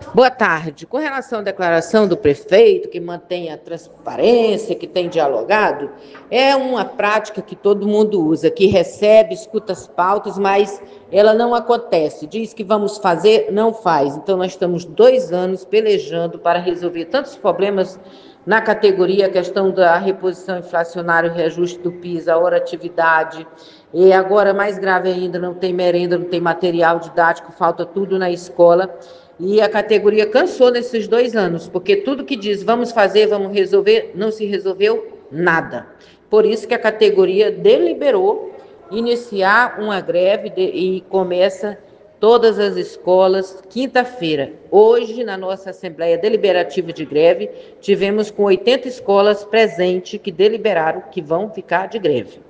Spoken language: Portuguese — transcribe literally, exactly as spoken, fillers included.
Boa tarde. Com relação à declaração do prefeito, que mantém a transparência, que tem dialogado, é uma prática que todo mundo usa, que recebe, escuta as pautas, mas ela não acontece. Diz que vamos fazer, não faz. Então, nós estamos dois anos pelejando para resolver tantos problemas na categoria, a questão da reposição inflacionária, o reajuste do PIS, a hora atividade, e agora, mais grave ainda, não tem merenda, não tem material didático, falta tudo na escola. E a categoria cansou nesses dois anos, porque tudo que diz vamos fazer, vamos resolver, não se resolveu nada. Por isso que a categoria deliberou iniciar uma greve de, e começa todas as escolas quinta-feira. Hoje, na nossa Assembleia Deliberativa de Greve, tivemos com oitenta escolas presentes que deliberaram que vão ficar de greve.